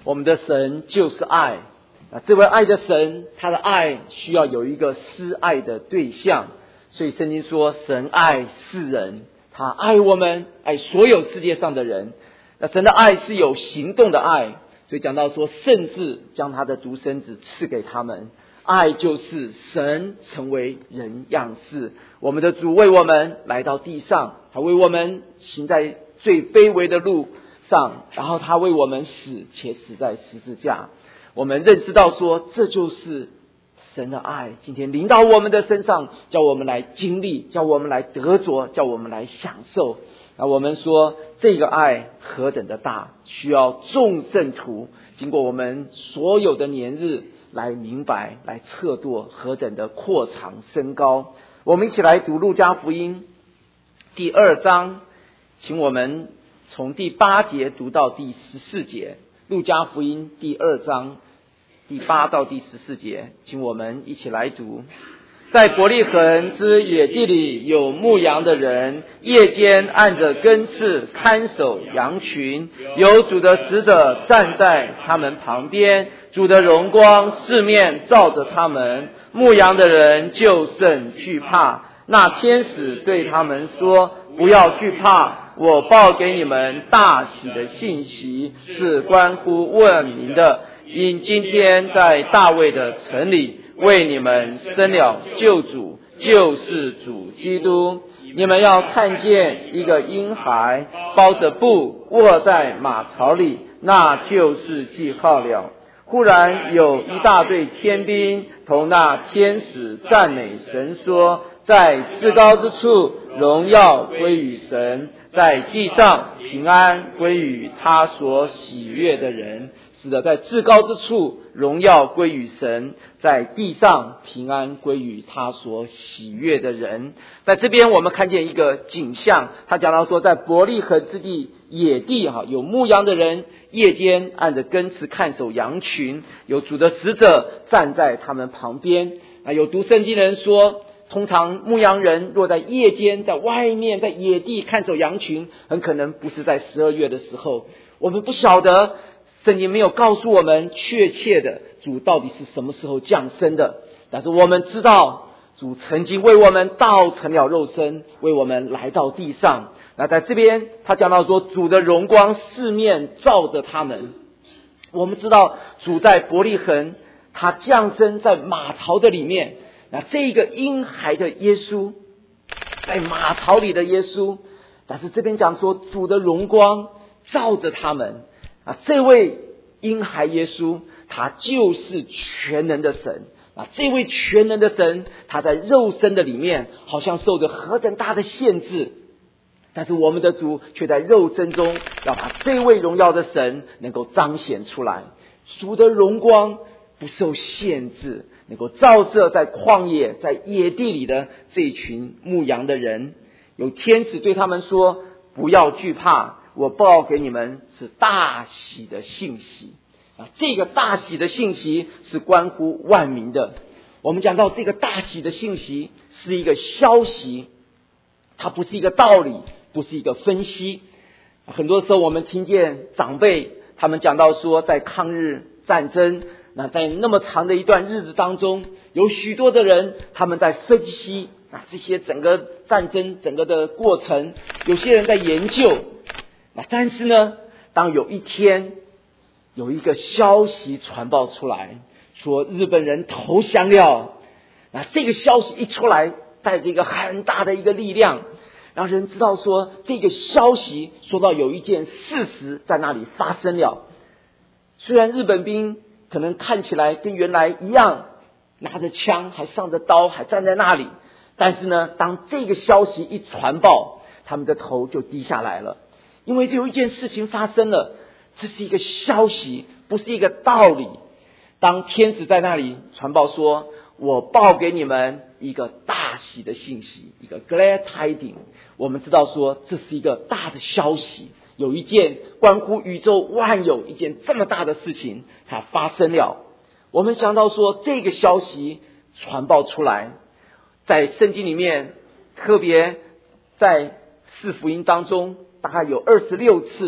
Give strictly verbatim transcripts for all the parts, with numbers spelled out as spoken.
我们的神就是爱。那这位爱的神，他的爱需要有一个施爱的对象，所以圣经说神爱世人，他爱我们，爱所有世界上的人。那神的爱是有行动的爱，所以讲到说甚至将他的独生子赐给他们。爱就是神成为人样式，我们的主为我们来到地上，他为我们行在最卑微的路上，然后他为我们死，且死在十字架。我们认识到说这就是神的爱，今天临到我们的身上，叫我们来经历，叫我们来得着，叫我们来享受。那我们说这个爱何等的大，需要众圣徒经过我们所有的年日来明白，来测度何等的扩长升高。我们一起来读路加福音第二章，请我们从第八节读到第十四节。路加福音第二章第八到第十四节，请我们一起来读。在伯利恒之野地里，有牧羊的人，夜间按着更次看守羊群，有主的使者站在他们旁边，主的荣光四面照着他们，牧羊的人就甚惧怕。那天使对他们说，不要惧怕，我报给你们大喜的信息，是关乎万民的，因今天在大卫的城里为你们生了救主，就是主基督。你们要看见一个婴孩包着布卧在马槽里，那就是记号了。忽然有一大队天兵同那天使赞美神说，在至高之处荣耀归于神，在地上平安归于他所喜悦的人。是的，在至高之处荣耀归于神，在地上平安归于他所喜悦的人。在这边我们看见一个景象，他讲到说在伯利恒之地野地哈，有牧羊的人夜间按着更次看守羊群，有主的使者站在他们旁边。啊，有读圣经的人说，通常牧羊人若在夜间在外面在野地看守羊群，很可能不是在十二月的时候。我们不晓得，圣经没有告诉我们确切的主到底是什么时候降生的，但是我们知道主曾经为我们道成了肉身，为我们来到地上。那在这边他讲到说，主的荣光四面照着他们。我们知道主在伯利恒，他降生在马槽的里面。那这个婴孩的耶稣，在马槽里的耶稣，但是这边讲说主的荣光照着他们。啊，这位婴孩耶稣，他就是全能的神。啊，这位全能的神，他在肉身的里面好像受着何等大的限制，但是我们的主却在肉身中要把这位荣耀的神能够彰显出来。主的荣光不受限制，能够照射在旷野在野地里的这一群牧羊的人。有天使对他们说，不要惧怕，我报给你们是大喜的信息。啊，这个大喜的信息是关乎万民的。我们讲到这个大喜的信息是一个消息，它不是一个道理，不是一个分析。很多时候我们听见长辈他们讲到说，在抗日战争，那在那么长的一段日子当中，有许多的人他们在分析啊这些整个战争整个的过程，有些人在研究。那但是呢，当有一天有一个消息传报出来，说日本人投降了，那这个消息一出来，带着一个很大的一个力量，让人知道说这个消息说到有一件事实在那里发生了。虽然日本兵可能看起来跟原来一样，拿着枪还上着刀还站在那里，但是呢，当这个消息一传报，他们的头就低下来了，因为有一件事情发生了，这是一个消息，不是一个道理。当天使在那里传报说，我报给你们一个大喜的信息，一个 glad tidings， 我们知道说这是一个大的消息，有一件关乎宇宙万有一件这么大的事情它发生了。我们想到说这个消息传报出来，在圣经里面，特别在四福音当中大概有二十六次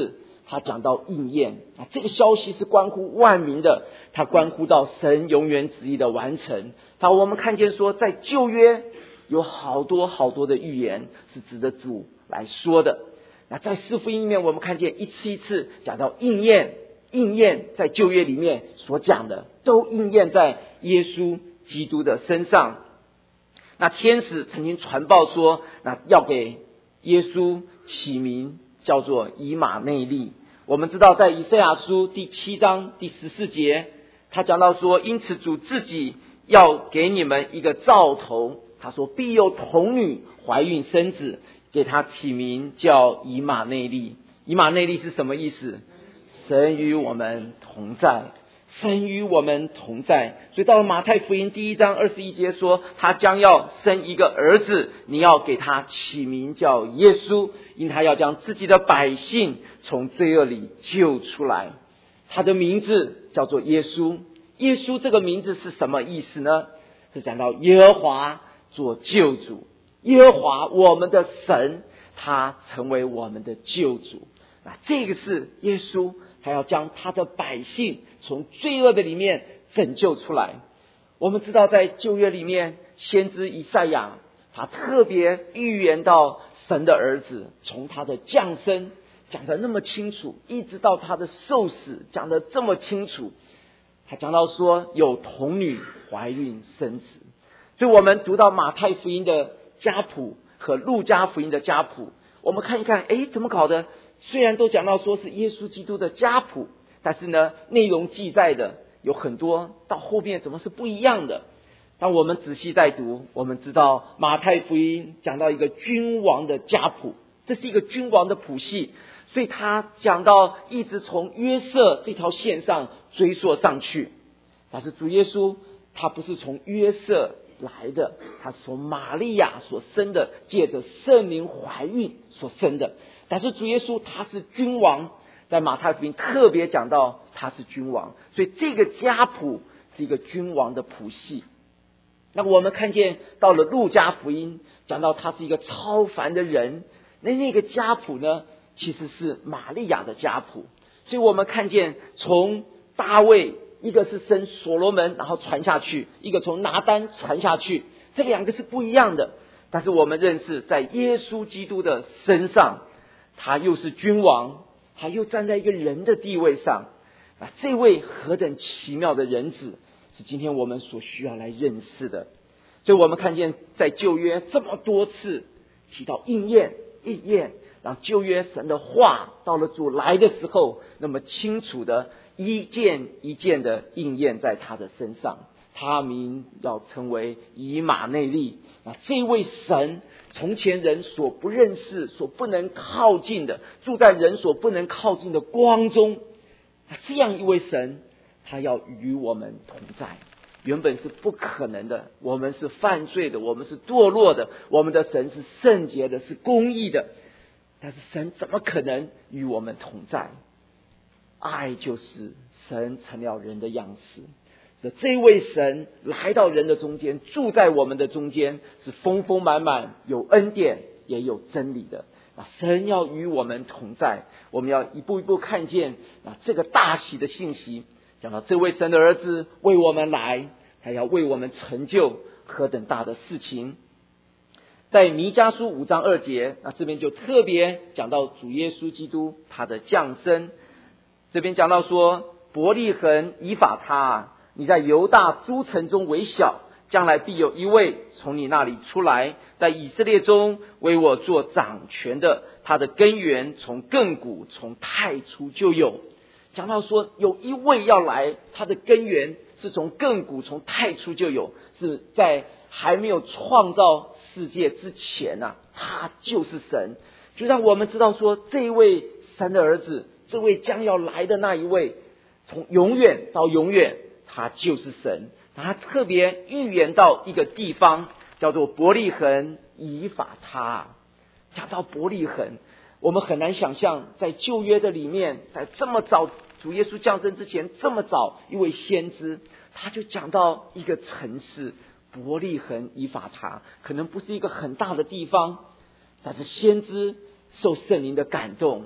他讲到应验啊，这个消息是关乎万民的，他关乎到神永远旨意的完成。他我们看见说，在旧约有好多好多的预言是指着主来说的。那在四福音里面，我们看见一次一次讲到应验，应验在旧约里面所讲的，都应验在耶稣基督的身上。那天使曾经传报说，那要给耶稣起名叫做以马内利。我们知道在以赛亚书第七章第十四节，他讲到说，因此主自己要给你们一个兆头，他说必有童女怀孕生子，给他起名叫以马内利。以马内利是什么意思？神与我们同在，神与我们同在。所以到了马太福音第一章二十一节说，他将要生一个儿子，你要给他起名叫耶稣，因他要将自己的百姓从罪恶里救出来。他的名字叫做耶稣。耶稣这个名字是什么意思呢？是讲到耶和华做救主，耶和华我们的神，他成为我们的救主。那这个是耶稣，他要将他的百姓从罪恶的里面拯救出来。我们知道在旧约里面，先知以赛亚他特别预言到神的儿子从他的降生讲得那么清楚，一直到他的受死讲得这么清楚。他讲到说有童女怀孕生子。所以我们读到马太福音的家谱和路加福音的家谱，我们看一看，诶，怎么搞的？虽然都讲到说是耶稣基督的家谱，但是呢，内容记载的有很多到后面怎么是不一样的。当我们仔细再读，我们知道马太福音讲到一个君王的家谱，这是一个君王的谱系，所以他讲到一直从约瑟这条线上追溯上去。但是主耶稣他不是从约瑟来的，他是从玛利亚所生的，借着圣灵怀孕所生的。但是主耶稣他是君王，在马太福音特别讲到他是君王，所以这个家谱是一个君王的谱系。那我们看见到了路加福音讲到他是一个超凡的人，那那个家谱呢其实是玛利亚的家谱。所以我们看见从大卫，一个是生所罗门然后传下去，一个从拿单传下去，这两个是不一样的。但是我们认识在耶稣基督的身上，他又是君王，他又站在一个人的地位上啊，这位何等奇妙的人子，是今天我们所需要来认识的。所以我们看见在旧约这么多次提到应验应验，让旧约神的话到了主来的时候那么清楚的一件一件的应验在他的身上。他名要成为以马内利啊，这位神从前人所不认识所不能靠近的，住在人所不能靠近的光中啊，这样一位神他要与我们同在。原本是不可能的，我们是犯罪的，我们是堕落的，我们的神是圣洁的，是公义的，但是神怎么可能与我们同在？爱就是神成了人的样式，这位神来到人的中间，住在我们的中间，是丰丰满满，有恩典也有真理的。神要与我们同在，我们要一步一步看见这个大喜的信息，讲到这位神的儿子为我们来，他要为我们成就何等大的事情。在弥迦书五章二节，那这边就特别讲到主耶稣基督他的降生。这边讲到说，伯利恒以法他，你在犹大诸城中为小，将来必有一位从你那里出来，在以色列中为我做掌权的，他的根源从亘古从太初就有。讲到说有一位要来，他的根源是从亘古从太初就有，是在还没有创造世界之前啊，他就是神。就让我们知道说，这一位神的儿子，这位将要来的那一位，从永远到永远他就是神。他特别预言到一个地方叫做伯利恒以法他。讲到伯利恒，我们很难想象在旧约的里面，在这么早主耶稣降生之前，这么早一位先知他就讲到一个城市伯利恒以法他，可能不是一个很大的地方，但是先知受圣灵的感动，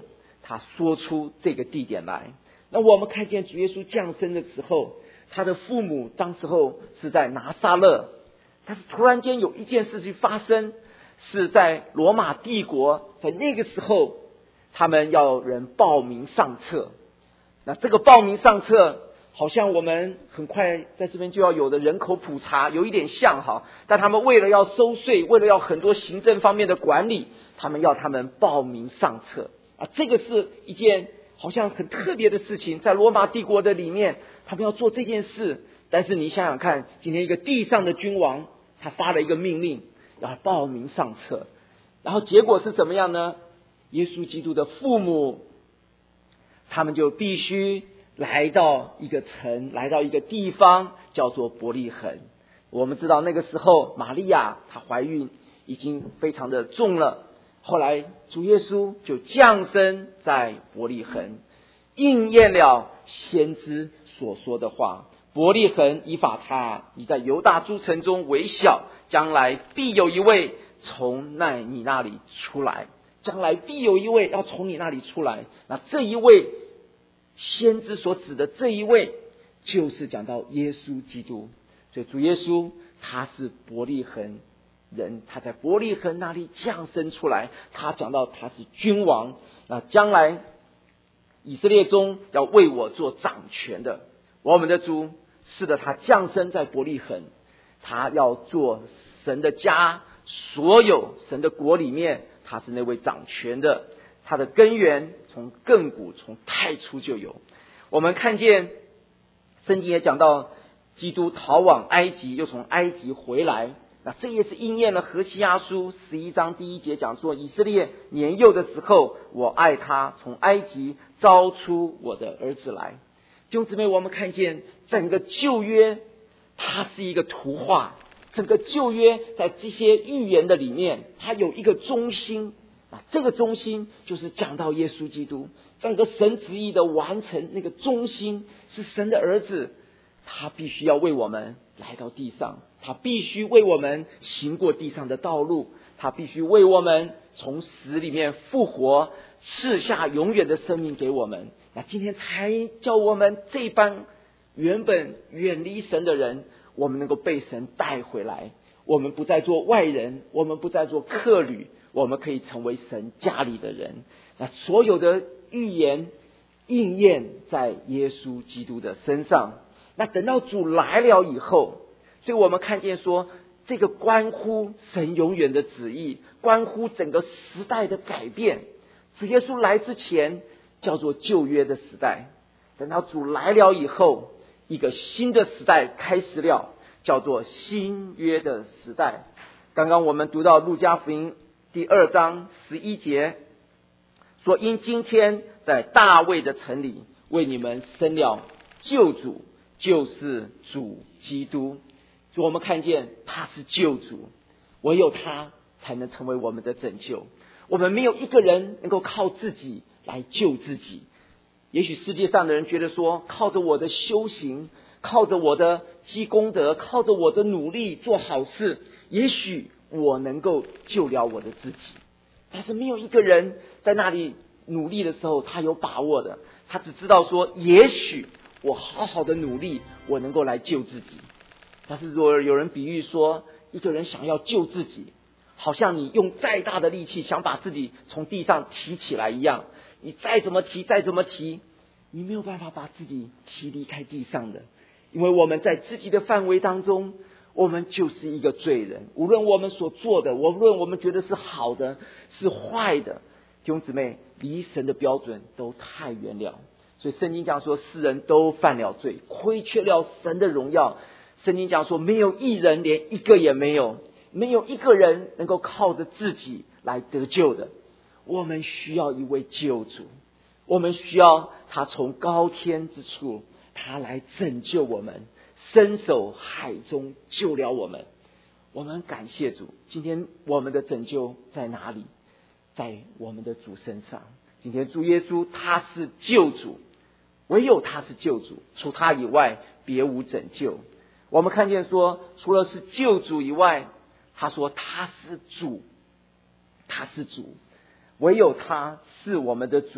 他说出这个地点来。那我们看见主耶稣降生的时候，他的父母当时候是在拿撒勒，但是突然间有一件事情发生，是在罗马帝国，在那个时候他们要人报名上册。那这个报名上册好像我们很快在这边就要有的人口普查有一点像哈，但他们为了要收税，为了要很多行政方面的管理，他们要他们报名上册啊，这个是一件好像很特别的事情，在罗马帝国的里面他们要做这件事。但是你想想看，今天一个地上的君王，他发了一个命令要报名上册，然后结果是怎么样呢？耶稣基督的父母他们就必须来到一个城，来到一个地方叫做伯利恒。我们知道那个时候玛利亚她怀孕已经非常的重了，后来主耶稣就降生在伯利恒，应验了先知所说的话：伯利恒以法他，你在犹大诸城中为小，将来必有一位从那你那里出来，将来必有一位要从你那里出来。那这一位先知所指的这一位，就是讲到耶稣基督。所以主耶稣他是伯利恒人，他在伯利恒那里降生出来，他讲到他是君王，那将来以色列中要为我做掌权的。我们的主是的，他降生在伯利恒，他要做神的家，所有神的国里面他是那位掌权的，他的根源从亘古从太初就有。我们看见圣经也讲到基督逃往埃及，又从埃及回来，那这也是应验了何西阿书十一章第一节讲说，以色列年幼的时候，我爱他，从埃及招出我的儿子来。弟兄姊妹，我们看见整个旧约它是一个图画，整个旧约在这些预言的里面，它有一个中心啊，这个中心就是讲到耶稣基督，整个神旨意的完成，那个中心是神的儿子，他必须要为我们来到地上，他必须为我们行过地上的道路，他必须为我们从死里面复活，赐下永远的生命给我们。那今天才叫我们这班原本远离神的人，我们能够被神带回来，我们不再做外人，我们不再做客旅，我们可以成为神家里的人。那所有的预言应验在耶稣基督的身上。那等到主来了以后，所以我们看见说，这个关乎神永远的旨意，关乎整个时代的改变。主耶稣来之前叫做旧约的时代，等到主来了以后，一个新的时代开始了，叫做新约的时代。刚刚我们读到路加福音第二章十一节说，因今天在大卫的城里为你们生了救主，就是主基督。所以我们看见他是救主，唯有他才能成为我们的拯救。我们没有一个人能够靠自己来救自己。也许世界上的人觉得说，靠着我的修行，靠着我的积功德，靠着我的努力做好事，也许我能够救了我的自己。但是没有一个人在那里努力的时候他有把握的，他只知道说，也许我好好的努力，我能够来救自己。但是如果有人比喻说，一个人想要救自己，好像你用再大的力气想把自己从地上提起来一样，你再怎么提再怎么提，你没有办法把自己提离开地上的。因为我们在自己的范围当中，我们就是一个罪人，无论我们所做的，无论我们觉得是好的是坏的，弟兄姊妹，离神的标准都太远了。所以圣经讲说，世人都犯了罪，亏缺了神的荣耀。圣经讲说，没有一人，连一个也没有，没有一个人能够靠着自己来得救的。我们需要一位救主，我们需要他从高天之处，他来拯救我们，伸手海中救了我们。我们感谢主，今天我们的拯救在哪里？在我们的主身上。今天主耶稣他是救主，唯有他是救主，除他以外别无拯救。我们看见说，除了是救主以外，他说他是主，他是主，唯有他是我们的主，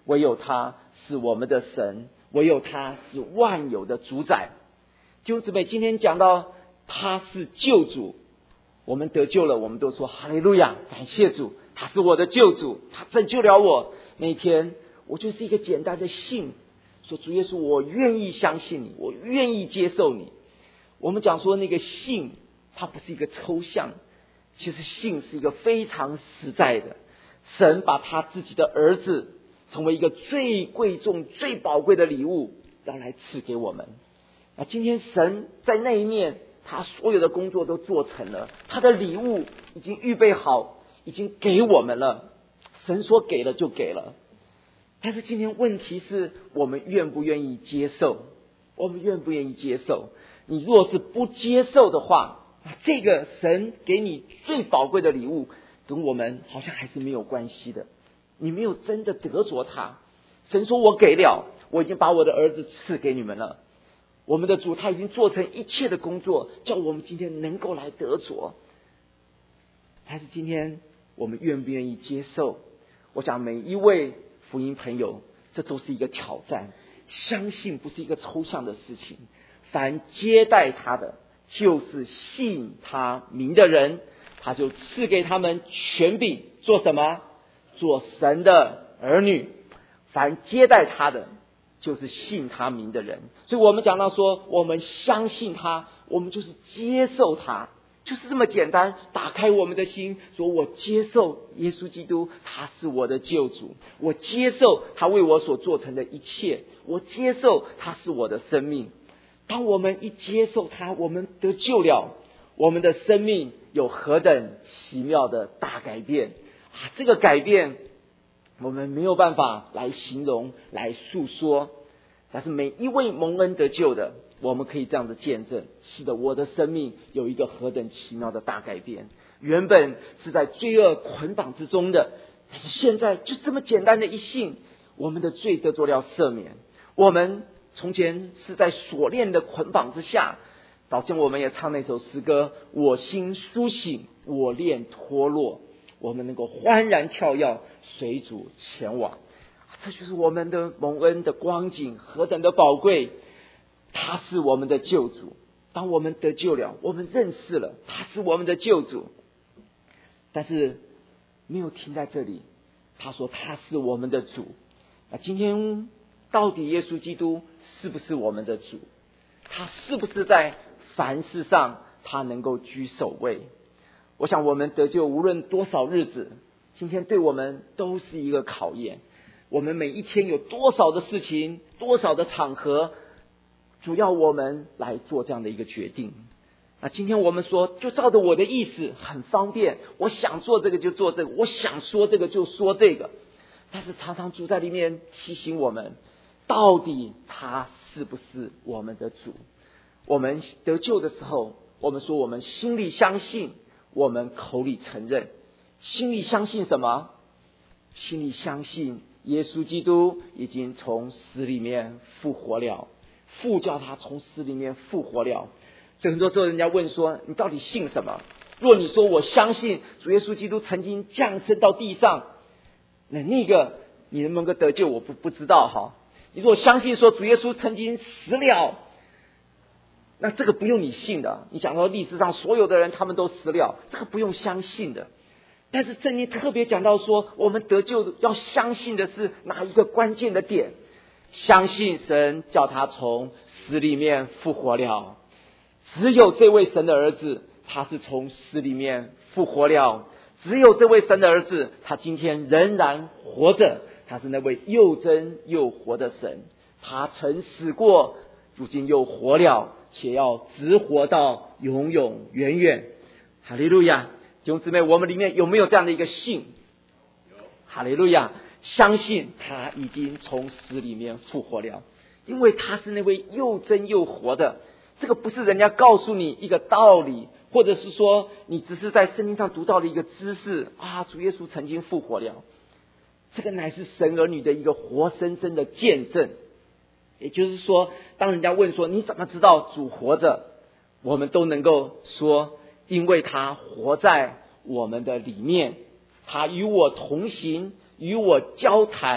唯有他是我们的神，唯有他是万有的主宰。弟兄姊妹，今天讲到他是救主，我们得救了，我们都说哈利路亚，感谢主，他是我的救主，他拯救了我。那一天我就是一个简单的信，说主耶稣，我愿意相信你，我愿意接受你。我们讲说那个信，它不是一个抽象，其实信是一个非常实在的。神把他自己的儿子成为一个最贵重最宝贵的礼物，要来赐给我们。那今天神在那一面，他所有的工作都做成了，他的礼物已经预备好，已经给我们了。神说给了就给了，但是今天问题是我们愿不愿意接受，我们愿不愿意接受。你若是不接受的话，这个神给你最宝贵的礼物跟我们好像还是没有关系的，你没有真的得着它。神说我给了，我已经把我的儿子赐给你们了，我们的主他已经做成一切的工作，叫我们今天能够来得着。还是今天我们愿不愿意接受？我想每一位福音朋友，这都是一个挑战。相信不是一个抽象的事情，凡接待他的，就是信他名的人，他就赐给他们权柄，做什么？做神的儿女。凡接待他的，就是信他名的人。所以我们讲到说，我们相信他，我们就是接受他，就是这么简单。打开我们的心，说我接受耶稣基督，他是我的救主，我接受他为我所做成的一切，我接受他是我的生命。当我们一接受他，我们得救了，我们的生命有何等奇妙的大改变啊！这个改变我们没有办法来形容来诉说，但是每一位蒙恩得救的，我们可以这样子见证，是的，我的生命有一个何等奇妙的大改变。原本是在罪恶捆绑之中的，但是现在就这么简单的一信，我们的罪得着了赦免。我们从前是在锁链的捆绑之下，早前我们也唱那首诗歌，我心苏醒，我链脱落，我们能够欢然跳跃，随主前往。这就是我们的蒙恩的光景，何等的宝贵！他是我们的救主。当我们得救了，我们认识了他是我们的救主，但是没有停在这里。他说他是我们的主。那今天到底耶稣基督是不是我们的主？他是不是在凡事上他能够居首位？我想我们得救无论多少日子，今天对我们都是一个考验。我们每一天有多少的事情，多少的场合，主要我们来做这样的一个决定。那今天我们说就照着我的意思，很方便，我想做这个就做这个，我想说这个就说这个。但是常常主在里面提醒我们，到底他是不是我们的主？我们得救的时候，我们说我们心里相信，我们口里承认。心里相信什么？心里相信耶稣基督已经从死里面复活了，父叫他从死里面复活了。所以很多时候人家问说，你到底信什么？若你说我相信主耶稣基督曾经降生到地上，那那个你能不能够得救我不不知道哈。你如果相信说主耶稣曾经死了，那这个不用你信的。你讲到历史上所有的人他们都死了，这个不用相信的。但是圣经特别讲到说，我们得救要相信的是哪一个关键的点？相信神叫他从死里面复活了。只有这位神的儿子，他是从死里面复活了。只有这位神的儿子，他今天仍然活着，他是那位又真又活的神。他曾死过，如今又活了，且要直活到永永远远。哈利路亚！弟兄姊妹，我们里面有没有这样的一个信？哈利路亚！相信他已经从死里面复活了，因为他是那位又真又活的。这个不是人家告诉你一个道理，或者是说你只是在圣经上读到的一个知识啊，主耶稣曾经复活了。这个乃是神儿女的一个活生生的见证。也就是说，当人家问说你怎么知道主活着，我们都能够说，因为他活在我们的里面，他与我同行，与我交谈，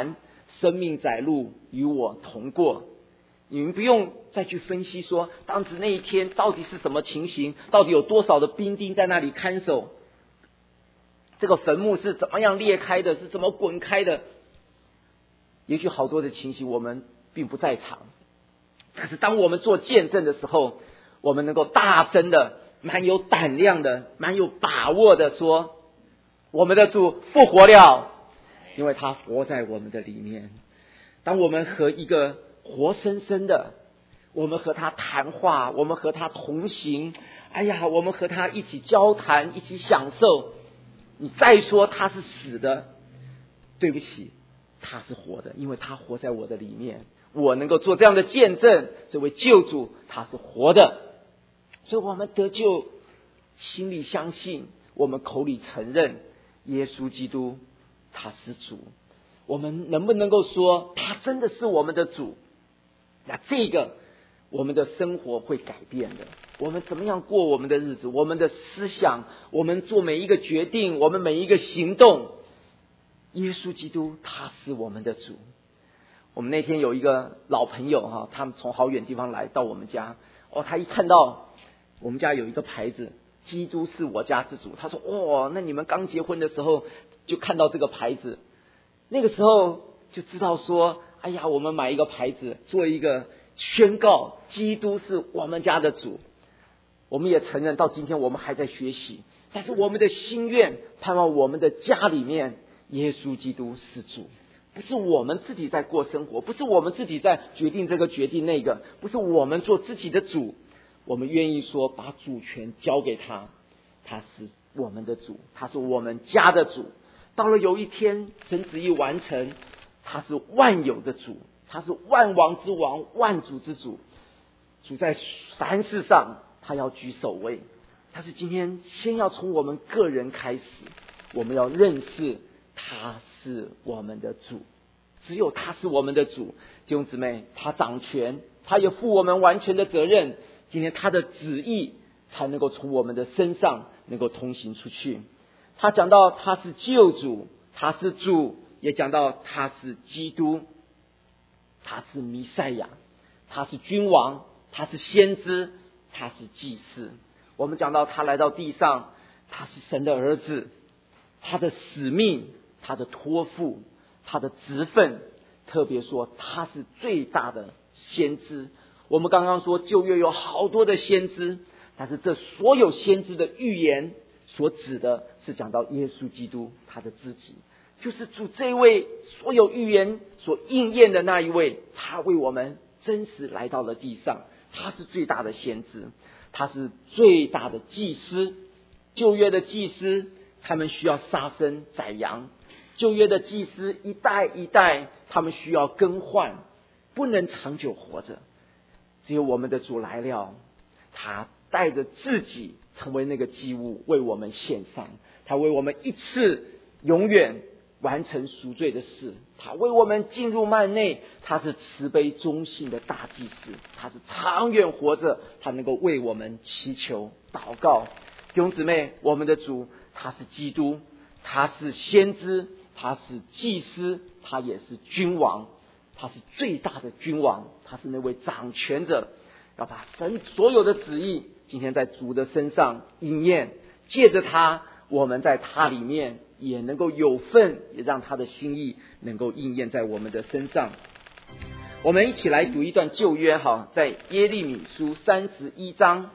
生命载路与我同过。你们不用再去分析说当时那一天到底是什么情形，到底有多少的兵丁在那里看守，这个坟墓是怎么样裂开的，是怎么滚开的。也许好多的情形我们并不在场，但是当我们做见证的时候，我们能够大声的、蛮有胆量的、蛮有把握的说，我们的主复活了，因为他活在我们的里面。当我们和一个活生生的，我们和他谈话，我们和他同行，哎呀，我们和他一起交谈，一起享受。你再说他是死的，对不起，他是活的，因为他活在我的里面，我能够做这样的见证，这位救主他是活的。所以我们得救，心里相信，我们口里承认耶稣基督他是主。我们能不能够说他真的是我们的主？那这个我们的生活会改变的。我们怎么样过我们的日子，我们的思想，我们做每一个决定，我们每一个行动，耶稣基督他是我们的主。我们那天有一个老朋友哈，他们从好远地方来到我们家，哦，他一看到我们家有一个牌子，基督是我家之主，他说哦，那你们刚结婚的时候就看到这个牌子，那个时候就知道说，哎呀，我们买一个牌子做一个宣告，基督是我们家的主。我们也承认到今天我们还在学习，但是我们的心愿盼望我们的家里面耶稣基督是主，不是我们自己在过生活，不是我们自己在决定这个决定那个，不是我们做自己的主，我们愿意说把主权交给他，他是我们的主，他是我们家的主。到了有一天神旨意完成，他是万有的主，他是万王之王，万主之主，主在凡事上他要居首位。但是今天先要从我们个人开始，我们要认识他是我们的主，只有他是我们的主。弟兄姊妹，他掌权，他也负我们完全的责任，今天他的旨意才能够从我们的身上能够通行出去。他讲到他是救主，他是主，也讲到他是基督，他是弥赛亚，他是君王，他是先知，他是祭司。我们讲到他来到地上，他是神的儿子，他的使命，他的托付，他的职分，特别说他是最大的先知。我们刚刚说旧约有好多的先知，但是这所有先知的预言所指的是讲到耶稣基督，他的自己就是主这位所有预言所应验的那一位，他为我们真实来到了地上，他是最大的先知，他是最大的祭司。旧约的祭司他们需要杀生宰羊，旧约的祭司一代一代他们需要更换，不能长久活着。只有我们的主来了，他带着自己成为那个祭物为我们献上，他为我们一次永远完成赎罪的事，他为我们进入幔内，他是慈悲忠信的大祭司，他是长远活着，他能够为我们祈求祷告。弟兄姊妹，我们的主他是基督，他是先知，他是祭司，他也是君王，他是最大的君王，他是那位掌权者，要把神所有的旨意今天在主的身上应验，借着他我们在他里面也能够有份，也让他的心意能够应验在我们的身上。我们一起来读一段旧约哈，在耶利米书三十一章，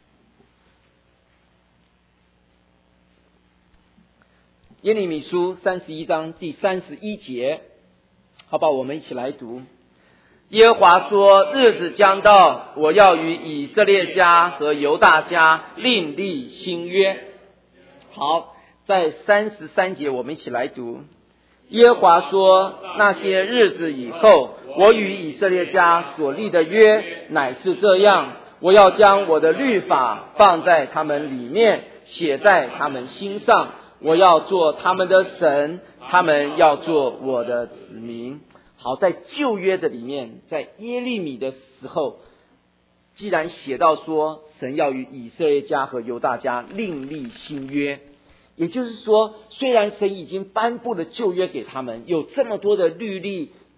耶利米书三十一章第三十一节，好吧，我们一起来读。耶和华说，日子将到，我要与以色列家和犹大家另立新约。好，在三十三节我们一起来读。耶和华说，那些日子以后，我与以色列家所立的约乃是这样，我要将我的律法放在他们里面，写在他们心上，我要做他们的神，他们要做我的子民。好，在旧约的里面，在耶利米的时候，既然写到说神要与以色列家和犹大家另立新约，也就是说，虽然神已经颁布了旧约给他们，有这么多的律例，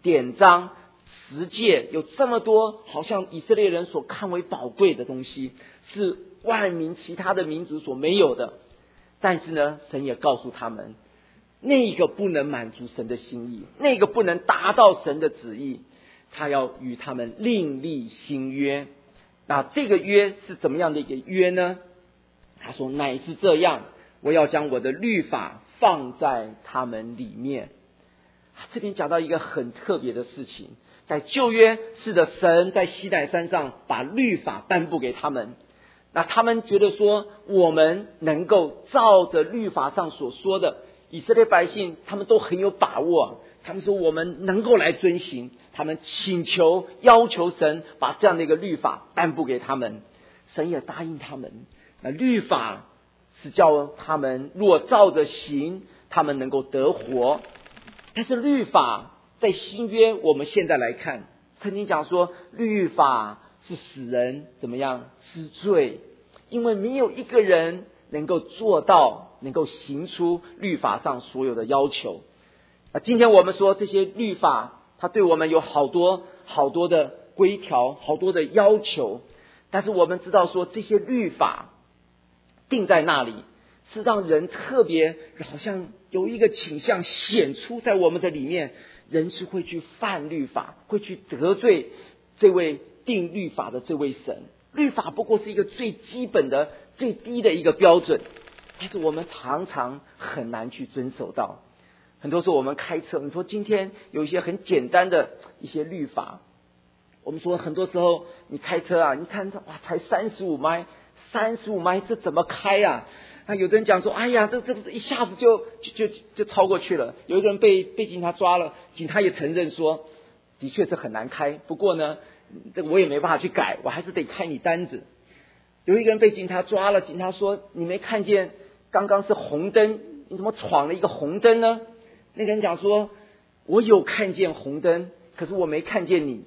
典章、十诫，有这么多好像以色列人所看为宝贵的东西，是万民其他的民族所没有的。但是呢，神也告诉他们，那个不能满足神的心意，那个不能达到神的旨意，他要与他们另立新约。那这个约是怎么样的一个约呢？他说，乃是这样，我要将我的律法放在他们里面。这边讲到一个很特别的事情，在旧约，是的，神在西奈山上把律法颁布给他们，那他们觉得说，我们能够照着律法上所说的，以色列百姓他们都很有把握，他们说我们能够来遵行，他们请求要求神把这样的一个律法颁布给他们，神也答应他们。那律法是叫他们若照着行，他们能够得活。但是律法在新约，我们现在来看，曾经讲说律法是使人怎么样知罪，因为没有一个人能够做到，能够行出律法上所有的要求。那今天我们说这些律法，它对我们有好多好多的规条，好多的要求，但是我们知道说这些律法定在那里，是让人特别好像有一个倾向显出在我们的里面，人是会去犯律法，会去得罪这位定律法的这位神。律法不过是一个最基本的最低的一个标准，但是我们常常很难去遵守到。很多时候我们开车，你说今天有一些很简单的一些律法，我们说很多时候你开车啊，你看哇才三十五迈，三十五迈这怎么开啊？那有的人讲说，哎呀，这这一下子就就就就超过去了。有一个人被被警察抓了，警察也承认说，的确是很难开。不过呢，这我也没办法去改，我还是得开你单子。有一个人被警察抓了，警察说，你没看见刚刚是红灯，你怎么闯了一个红灯呢？那个人讲说，我有看见红灯，可是我没看见你。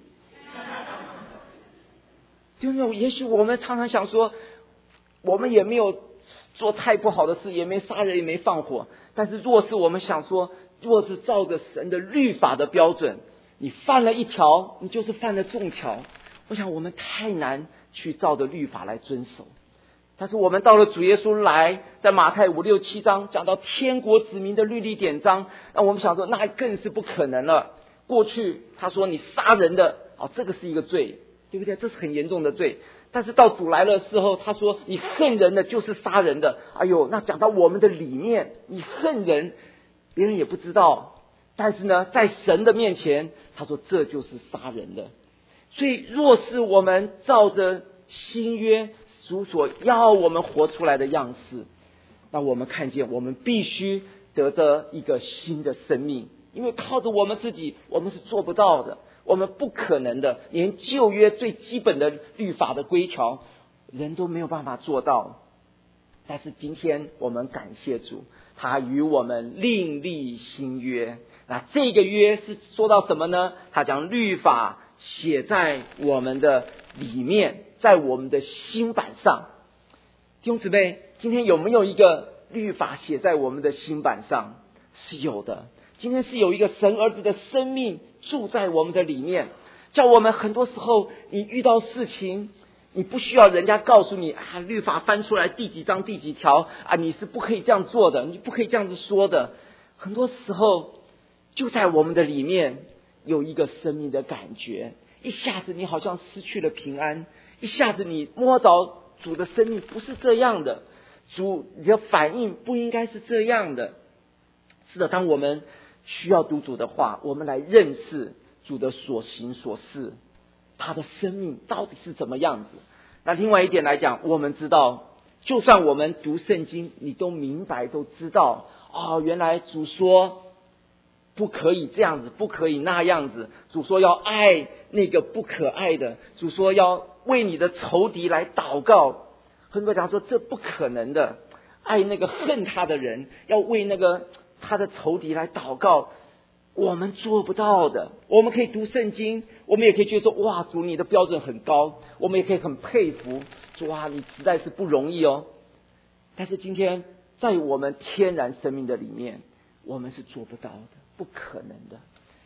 就是也许我们常常想说，我们也没有做太不好的事，也没杀人，也没放火，但是若是我们想说，若是照着神的律法的标准，你犯了一条，你就是犯了众条。我想我们太难去照着律法来遵守。但是我们到了主耶稣来，在马太五六七章讲到天国子民的律例典章，那我们想说那更是不可能了。过去他说你杀人的，哦，这个是一个罪，对不对？这是很严重的罪。但是到主来的时候，他说你恨人的就是杀人的。哎呦，那讲到我们的里面，你恨人，别人也不知道，但是呢，在神的面前，他说这就是杀人的。所以若是我们照着新约主所要我们活出来的样式，那我们看见我们必须得着一个新的生命，因为靠着我们自己，我们是做不到的。我们不可能的，连旧约最基本的律法的规条，人都没有办法做到。但是今天我们感谢主，他与我们另立新约。那这个约是说到什么呢？他将律法写在我们的里面，在我们的心板上。弟兄姊妹，今天有没有一个律法写在我们的心板上？是有的。今天是有一个神儿子的生命住在我们的里面，叫我们很多时候你遇到事情，你不需要人家告诉你啊，律法翻出来第几章第几条啊，你是不可以这样做的，你不可以这样子说的。很多时候就在我们的里面有一个生命的感觉，一下子你好像失去了平安，一下子你摸着主的生命不是这样的，主你的反应不应该是这样的。是的，当我们需要读主的话，我们来认识主的所行所事，他的生命到底是怎么样子。那另外一点来讲，我们知道就算我们读圣经，你都明白都知道，哦，原来主说不可以这样子，不可以那样子，主说要爱那个不可爱的，主说要为你的仇敌来祷告。很多人讲说这不可能的，爱那个恨他的人，要为那个他的仇敌来祷告，我们做不到的。我们可以读圣经，我们也可以觉得说，哇，主你的标准很高，我们也可以很佩服，说哇，你实在是不容易哦。但是今天在我们天然生命的里面，我们是做不到的，不可能的。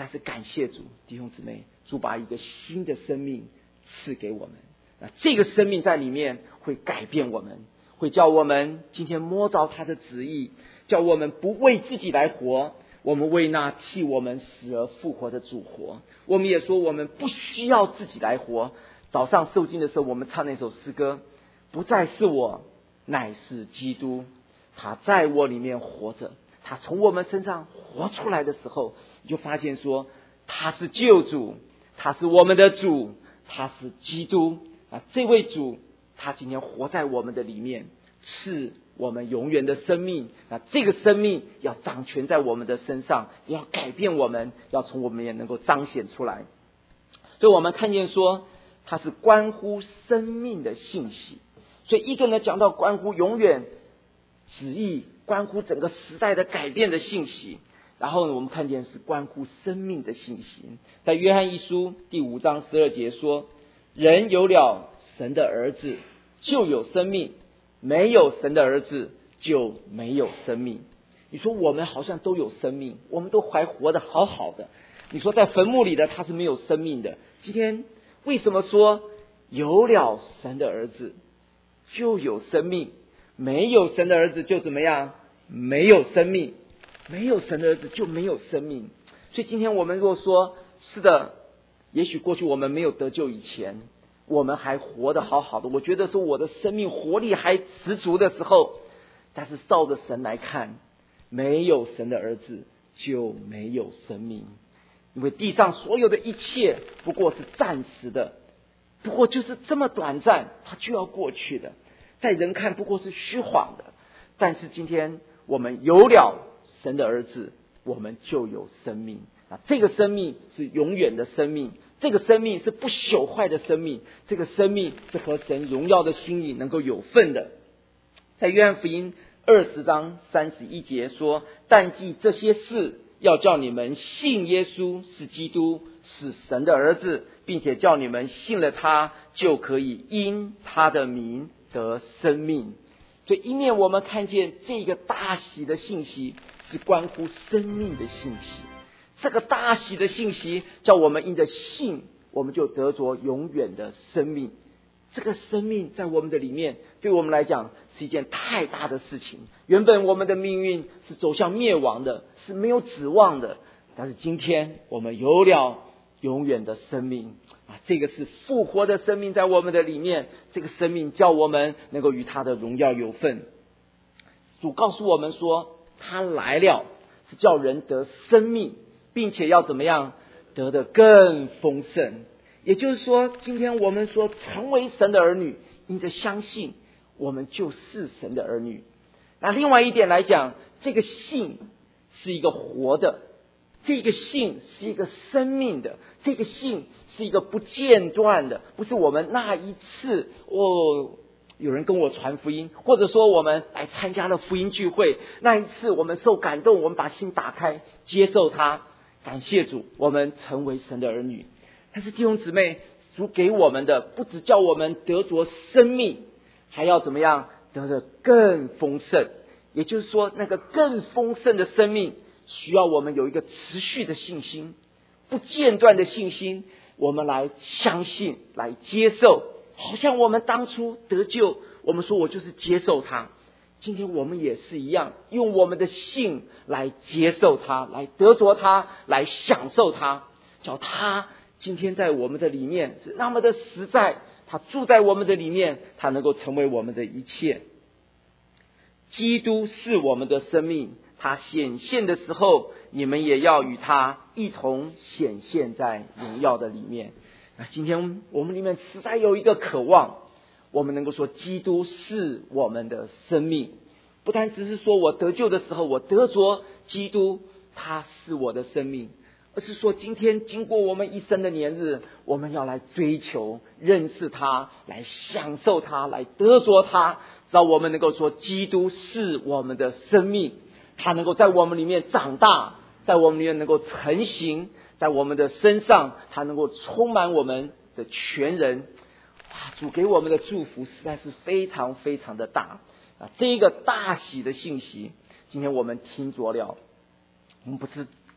但是感谢主，弟兄姊妹，主把一个新的生命赐给我们。那这个生命在里面会改变我们，会叫我们今天摸着他的旨意，叫我们不为自己来活，我们为那替我们死而复活的主活。我们也说我们不需要自己来活。早上受经的时候，我们唱那首诗歌，不再是我，乃是基督，他在我里面活着。他从我们身上活出来的时候，你就发现说他是救主，他是我们的主，他是基督啊！这位主他今天活在我们的里面，是我们永远的生命。那这个生命要掌权在我们的身上，要改变我们，要从我们也能够彰显出来。所以我们看见说它是关乎生命的信息。所以一个呢讲到关乎永远旨意，关乎整个时代的改变的信息，然后呢我们看见是关乎生命的信息。在约翰一书第五章十二节说，人有了神的儿子就有生命，没有神的儿子就没有生命。你说我们好像都有生命，我们都还活得好好的，你说在坟墓里的他是没有生命的。今天为什么说有了神的儿子就有生命，没有神的儿子就怎么样？没有生命，没有神的儿子就没有生命。所以今天我们若说是的，也许过去我们没有得救以前，我们还活得好好的，我觉得说我的生命活力还十足的时候，但是照着神来看，没有神的儿子就没有生命。因为地上所有的一切不过是暂时的，不过就是这么短暂，它就要过去的，在人看不过是虚晃的。但是今天我们有了神的儿子，我们就有生命啊！这个生命是永远的生命，这个生命是不朽坏的生命，这个生命是和神荣耀的心意能够有份的。在约翰福音二十章三十一节说，但记这些事，要叫你们信耶稣是基督，是神的儿子，并且叫你们信了他，就可以因他的名得生命。所以一面我们看见这个大喜的信息是关乎生命的信息，这个大喜的信息叫我们因着信，我们就得着永远的生命。这个生命在我们的里面，对我们来讲是一件太大的事情。原本我们的命运是走向灭亡的，是没有指望的，但是今天我们有了永远的生命啊！这个是复活的生命在我们的里面，这个生命叫我们能够与他的荣耀有份。主告诉我们说，他来了是叫人得生命，并且要怎么样得得更丰盛。也就是说，今天我们说成为神的儿女，因着相信我们就是神的儿女。那另外一点来讲，这个信是一个活的，这个信是一个生命的，这个信是一个不间断的，不是我们那一次哦有人跟我传福音，或者说我们来参加了福音聚会，那一次我们受感动，我们把心打开接受他，感谢主，我们成为神的儿女。但是弟兄姊妹，主给我们的不只叫我们得着生命，还要怎么样得得更丰盛。也就是说，那个更丰盛的生命需要我们有一个持续的信心，不间断的信心，我们来相信，来接受。好像我们当初得救，我们说我就是接受他，今天我们也是一样，用我们的信来接受他，来得着他，来享受他，叫他今天在我们的里面是那么的实在，他住在我们的里面，他能够成为我们的一切。基督是我们的生命，他显现的时候，你们也要与他一同显现在荣耀的里面。那今天我们里面实在有一个渴望，我们能够说基督是我们的生命，不单只是说我得救的时候我得着基督他是我的生命，而是说今天经过我们一生的年日，我们要来追求认识他，来享受他，来得着他，让我们能够说基督是我们的生命，他能够在我们里面长大，在我们里面能够成型，在我们的身上他能够充满我们的全人。哇，主给我们的祝福实在是非常非常的大啊！这一个大喜的信息今天我们听着了，我们不是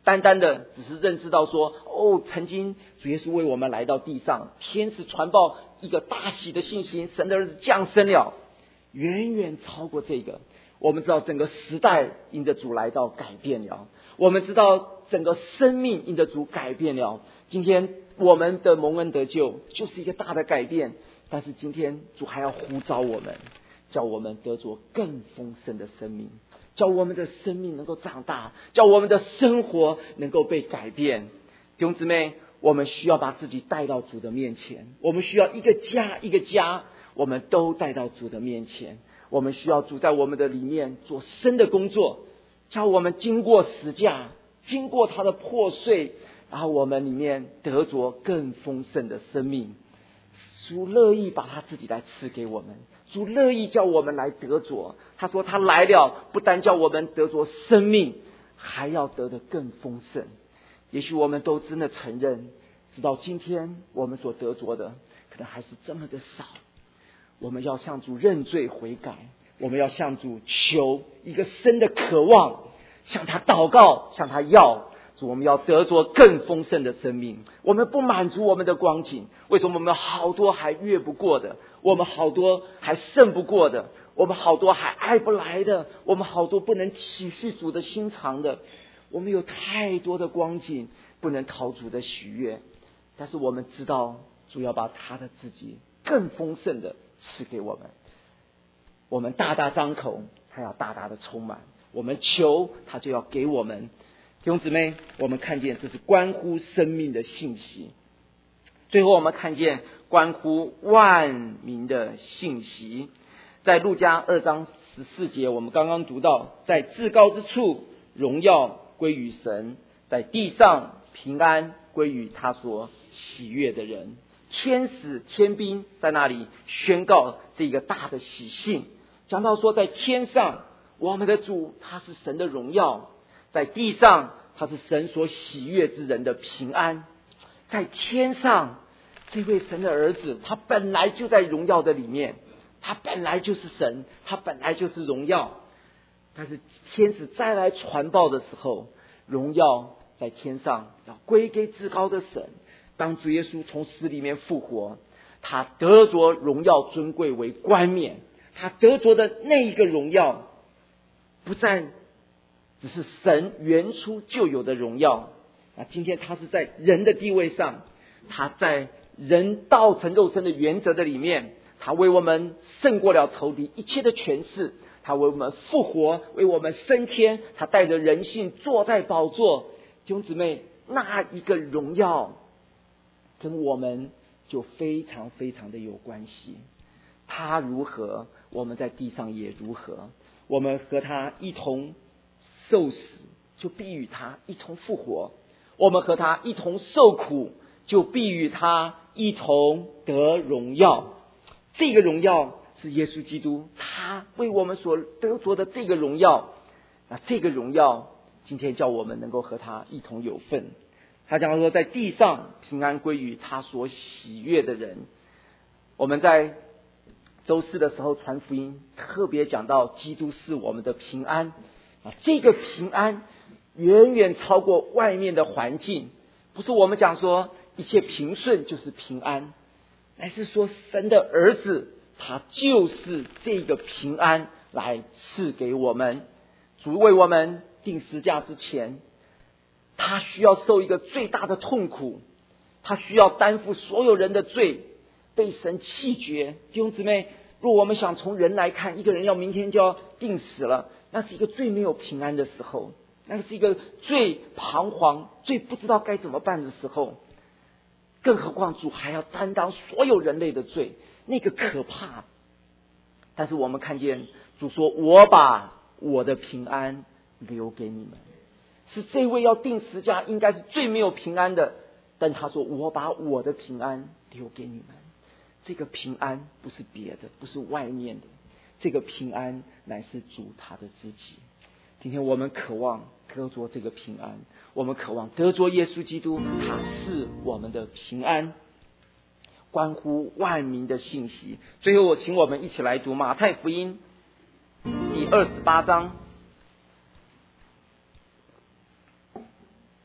单单的只是认识到说，哦，曾经主耶稣为我们来到地上，天使传报一个大喜的信息，神的儿子降生了，远远超过这个。我们知道整个时代因着主来到改变了，我们知道整个生命因着主改变了。今天我们的蒙恩得救就是一个大的改变，但是今天主还要呼召我们，叫我们得着更丰盛的生命，叫我们的生命能够长大，叫我们的生活能够被改变。弟兄姊妹，我们需要把自己带到主的面前，我们需要一个家一个家，我们都带到主的面前。我们需要主在我们的里面做深的工作，叫我们经过十架，经过他的破碎，然后我们里面得着更丰盛的生命。主乐意把他自己来赐给我们，主乐意叫我们来得着。他说他来了，不但叫我们得着生命，还要得得更丰盛。也许我们都真的承认，直到今天我们所得着的可能还是这么的少。我们要向主认罪悔改，我们要向主求一个深的渴望，向他祷告，向他要主，我们要得着更丰盛的生命。我们不满足我们的光景，为什么我们好多还越不过的，我们好多还胜不过的，我们好多还爱不来的，我们好多不能体恤主的心肠的，我们有太多的光景不能讨主的喜悦。但是我们知道主要把他的自己更丰盛的赐给我们，我们大大张口，他要大大的充满，我们求他就要给我们。弟兄姊妹，我们看见这是关乎生命的信息。最后我们看见关乎万民的信息，在路加二章十四节，我们刚刚读到，在至高之处荣耀归于神，在地上平安归于他所喜悦的人。天使天兵在那里宣告这个大的喜讯，讲到说在天上我们的主他是神的荣耀，在地上他是神所喜悦之人的平安。在天上这位神的儿子他本来就在荣耀的里面，他本来就是神，他本来就是荣耀。但是天使再来传报的时候，荣耀在天上要归给至高的神。当主耶稣从死里面复活，他得着荣耀尊贵为冠冕，他得着的那一个荣耀不再只是神原初就有的荣耀啊！今天他是在人的地位上，他在人道成肉身的原则的里面，他为我们胜过了仇敌一切的权势，他为我们复活，为我们升天，他带着人性坐在宝座。弟兄姊妹，那一个荣耀跟我们就非常非常的有关系。他如何，我们在地上也如何。我们和他一同受死，就必与他一同复活；我们和他一同受苦，就必与他一同得荣耀。这个荣耀是耶稣基督他为我们所得着的这个荣耀。那这个荣耀今天叫我们能够和他一同有份。他讲说，在地上平安归于他所喜悦的人。我们在周四的时候传福音，特别讲到基督是我们的平安啊，这个平安远远超过外面的环境。不是我们讲说一切平顺就是平安，乃是说神的儿子他就是这个平安来赐给我们。主为我们定十架之前，他需要受一个最大的痛苦，他需要担负所有人的罪，被神弃绝。弟兄姊妹，若我们想从人来看，一个人要明天就要病死了，那是一个最没有平安的时候，那是一个最彷徨、最不知道该怎么办的时候。更何况主还要担当所有人类的罪，那个可怕。但是我们看见主说，我把我的平安留给你们。是这位要定十架应该是最没有平安的，但他说我把我的平安留给你们。这个平安不是别的，不是外面的，这个平安乃是主他的自己。今天我们渴望得着这个平安，我们渴望得着耶稣基督，他是我们的平安，关乎万民的信息。最后我请我们一起来读马太福音第二十八章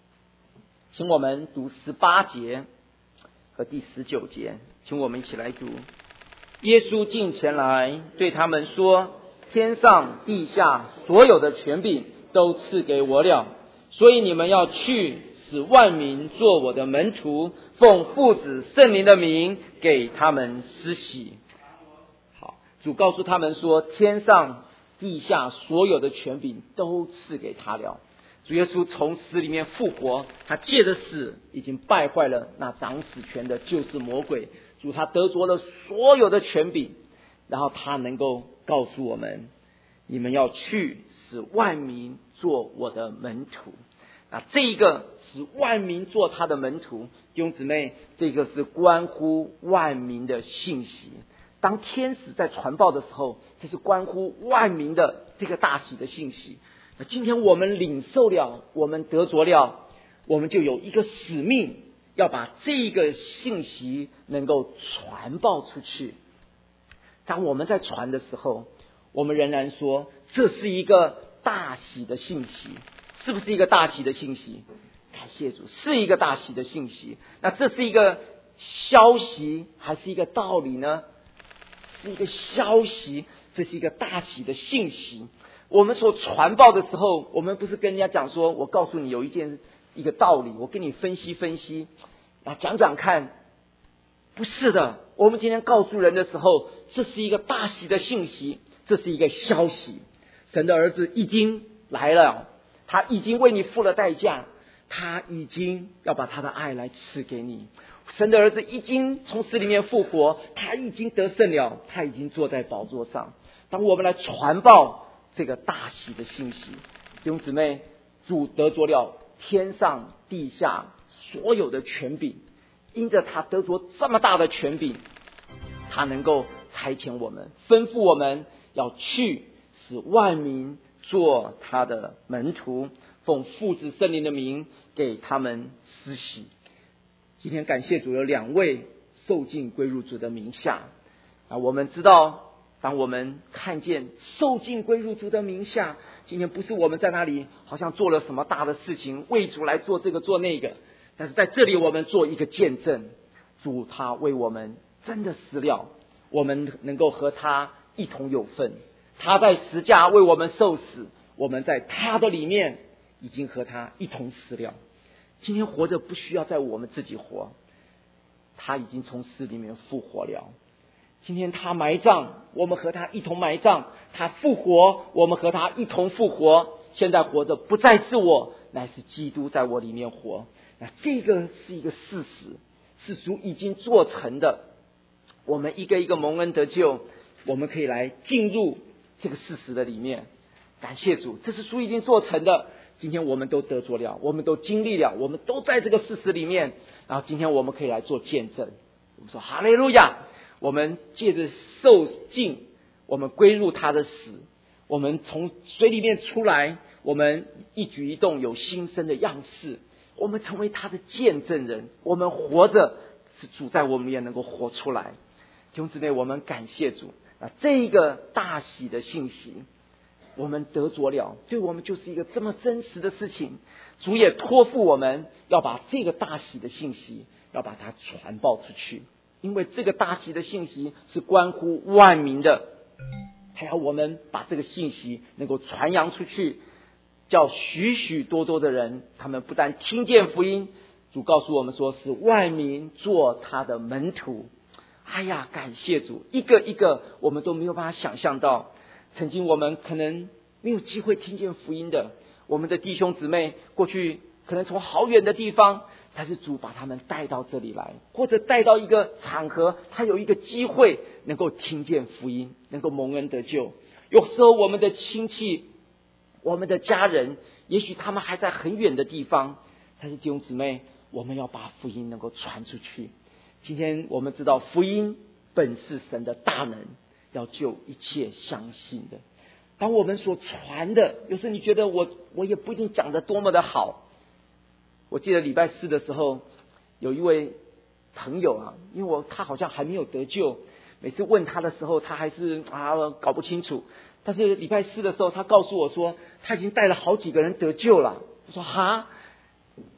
请我们读十八节和第十九节，请我们一起来读。耶稣近前来对他们说，天上地下所有的权柄都赐给我了，所以你们要去，使万民做我的门徒，奉父子圣灵的名给他们施洗。好，主告诉他们说，天上地下所有的权柄都赐给他了。主耶稣从死里面复活，他借着死已经败坏了那掌死权的就是魔鬼。主他得着了所有的权柄，然后他能够告诉我们，你们要去，使万民做我的门徒。那这一个使万民做他的门徒，弟兄姊妹，这个是关乎万民的信息。当天使在传报的时候，这是关乎万民的这个大喜的信息。那今天我们领受了，我们得着了，我们就有一个使命，要把这个信息能够传报出去。当我们在传的时候，我们仍然说这是一个大喜的信息。是不是一个大喜的信息？感谢主，是一个大喜的信息。那这是一个消息还是一个道理呢？是一个消息，这是一个大喜的信息。我们所传报的时候，我们不是跟人家讲说，我告诉你有一件一个道理，我跟你分析分析，啊，讲讲看。不是的，我们今天告诉人的时候，这是一个大喜的信息，这是一个消息。神的儿子已经来了，他已经为你付了代价，他已经要把他的爱来赐给你。神的儿子已经从死里面复活，他已经得胜了，他已经坐在宝座上。当我们来传报这个大喜的信息，弟兄姊妹，主得着了天上地下所有的权柄，因着他得着这么大的权柄，他能够差遣我们，吩咐我们要去，使万民做他的门徒，奉父子圣灵的名给他们施洗。今天感谢主，有两位受尽归入主的名下啊，我们知道，当我们看见受尽归入主的名下，今天不是我们在那里好像做了什么大的事情，为主来做这个做那个，但是在这里我们做一个见证，主他为我们真的死了，我们能够和他一同有份。他在十架为我们受死，我们在他的里面已经和他一同死了。今天活着不需要在我们自己活，他已经从死里面复活了。今天他埋葬，我们和他一同埋葬；他复活，我们和他一同复活。现在活着不再是我，乃是基督在我里面活。那这个是一个事实，是主已经做成的。我们一个一个蒙恩得救，我们可以来进入这个事实的里面。感谢主，这是主已经做成的。今天我们都得着了，我们都经历了，我们都在这个事实里面。然后今天我们可以来做见证。我们说哈利路亚！我们借着受尽，我们归入他的死，我们从水里面出来，我们一举一动有新生的样式，我们成为他的见证人。我们活着是主在我们也能够活出来。弟兄姊妹，我们感谢主啊！这个大喜的信息我们得着了，对我们就是一个这么真实的事情。主也托付我们要把这个大喜的信息要把它传报出去，因为这个大喜的信息是关乎万民的，他要我们把这个信息能够传扬出去，叫许许多多的人，他们不但听见福音，主告诉我们说是万民做他的门徒。哎呀，感谢主，一个一个我们都没有办法想象到，曾经我们可能没有机会听见福音的，我们的弟兄姊妹过去可能从好远的地方，但是主把他们带到这里来，或者带到一个场合，他有一个机会能够听见福音，能够蒙恩得救。有时候我们的亲戚，我们的家人，也许他们还在很远的地方，但是弟兄姊妹，我们要把福音能够传出去。今天我们知道福音本是神的大能，要救一切相信的。当我们所传的，有时你觉得我我也不一定讲得多么的好。我记得礼拜四的时候，有一位朋友啊，因为我他好像还没有得救，每次问他的时候，他还是啊搞不清楚。但是礼拜四的时候，他告诉我说，他已经带了好几个人得救了。我说哈，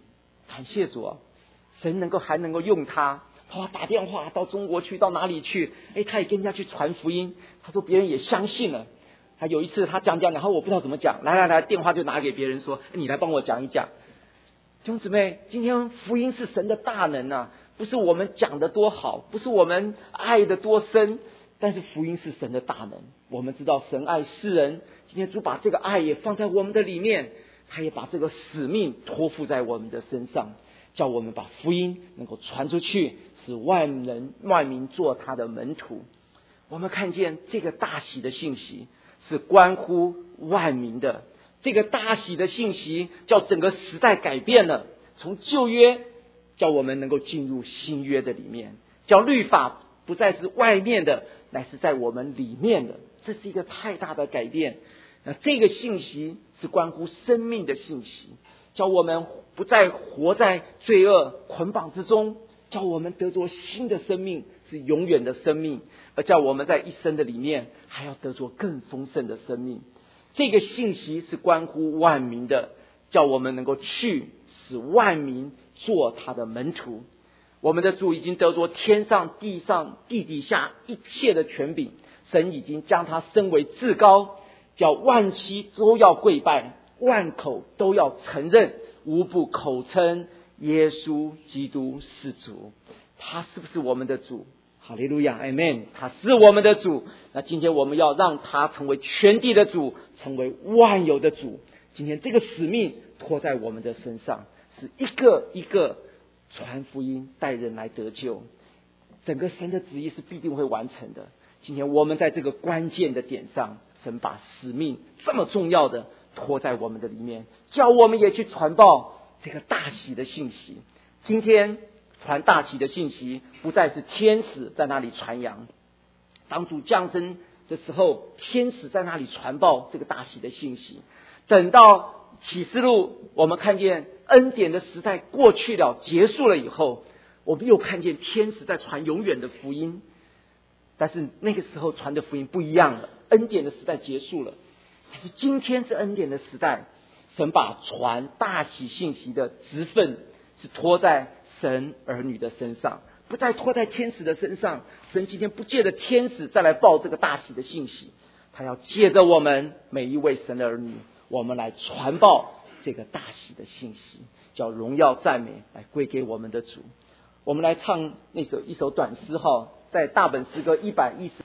感谢主啊，神能够还能够用他，他打电话到中国去，到哪里去，哎，他也跟人家去传福音，他说别人也相信了。还有一次他讲讲，然后我不知道怎么讲，来来来，电话就拿给别人说，你来帮我讲一讲。弟兄姊妹，今天福音是神的大能啊，不是我们讲的多好，不是我们爱的多深，但是福音是神的大能。我们知道神爱世人，今天主把这个爱也放在我们的里面，他也把这个使命托付在我们的身上，叫我们把福音能够传出去，使万人万民做他的门徒。我们看见这个大喜的信息是关乎万民的，这个大喜的信息叫整个时代改变了，从旧约叫我们能够进入新约的里面，叫律法不再是外面的，乃是在我们里面的，这是一个太大的改变。那这个信息是关乎生命的信息，叫我们不再活在罪恶捆绑之中，叫我们得着新的生命，是永远的生命，而叫我们在一生的里面还要得着更丰盛的生命。这个信息是关乎万民的，叫我们能够去使万民做他的门徒。我们的主已经得着天上地上地底下一切的权柄，神已经将他升为至高，叫万膝都要跪拜，万口都要承认，无不口称耶稣基督是主。他是不是我们的主？哈利路亚 Amen， 他是我们的主。那今天我们要让他成为全地的主，成为万有的主。今天这个使命托在我们的身上，是一个一个传福音，带人来得救。整个神的旨意是必定会完成的。今天我们在这个关键的点上，神把使命这么重要的托在我们的里面，叫我们也去传报这个大喜的信息。今天传大喜的信息不再是天使在那里传扬，当主降生的时候，天使在那里传报这个大喜的信息。等到启示录我们看见恩典的时代过去了，结束了以后，我们又看见天使在传永远的福音。但是那个时候传的福音不一样了，恩典的时代结束了。但是今天是恩典的时代，神把传大喜信息的职分是托在神儿女的身上，不再托在天使的身上。神今天不借着天使再来报这个大喜的信息，他要借着我们每一位神的儿女，我们来传报这个大喜的信息，叫荣耀赞美来归给我们的主。我们来唱那首一首短诗哈，在大本诗歌一百一十